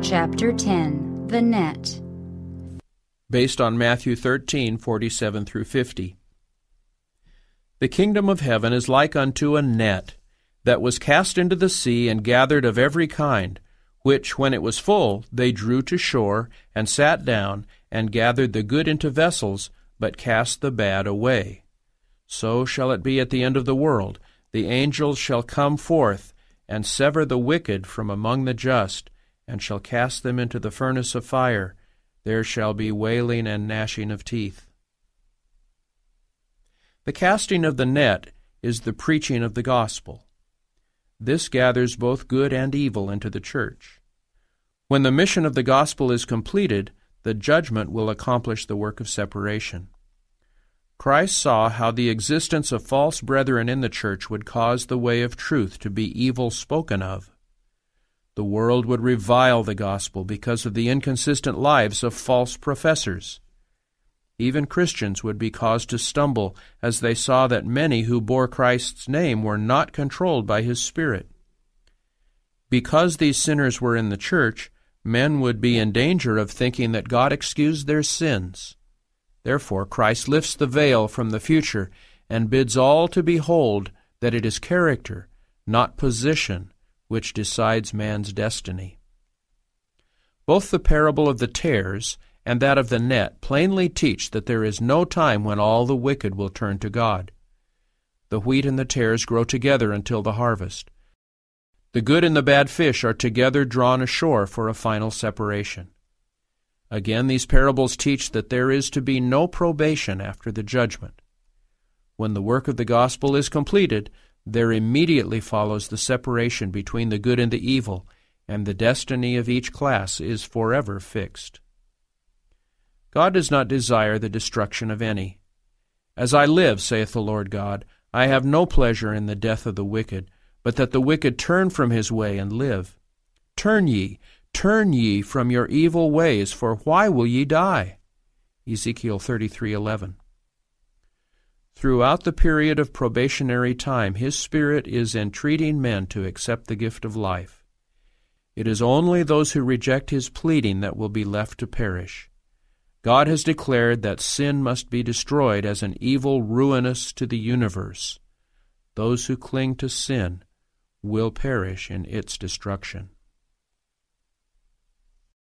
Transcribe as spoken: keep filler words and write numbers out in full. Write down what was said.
Chapter ten. The Net. Based on Matthew thirteen, forty-seven through fifty. The kingdom of heaven is like unto a net, that was cast into the sea and gathered of every kind, which, when it was full, they drew to shore, and sat down, and gathered the good into vessels, but cast the bad away. So shall it be at the end of the world. The angels shall come forth, and sever the wicked from among the just, and shall cast them into the furnace of fire. There shall be wailing and gnashing of teeth. The casting of the net is the preaching of the gospel. This gathers both good and evil into the church. When the mission of the gospel is completed, the judgment will accomplish the work of separation. Christ saw how the existence of false brethren in the church would cause the way of truth to be evil spoken of. The world would revile the gospel because of the inconsistent lives of false professors. Even Christians would be caused to stumble as they saw that many who bore Christ's name were not controlled by His Spirit. Because these sinners were in the church, men would be in danger of thinking that God excused their sins. Therefore, Christ lifts the veil from the future and bids all to behold that it is character, not position, which decides man's destiny. Both the parable of the tares and that of the net plainly teach that there is no time when all the wicked will turn to God. The wheat and the tares grow together until the harvest. The good and the bad fish are together drawn ashore for a final separation. Again, these parables teach that there is to be no probation after the judgment. When the work of the gospel is completed, there immediately follows the separation between the good and the evil, and the destiny of each class is forever fixed. God does not desire the destruction of any. As I live, saith the Lord God, I have no pleasure in the death of the wicked, but that the wicked turn from his way and live. Turn ye, turn ye from your evil ways, for why will ye die? Ezekiel thirty-three eleven. Throughout the period of probationary time, His Spirit is entreating men to accept the gift of life. It is only those who reject His pleading that will be left to perish. God has declared that sin must be destroyed as an evil ruinous to the universe. Those who cling to sin will perish in its destruction.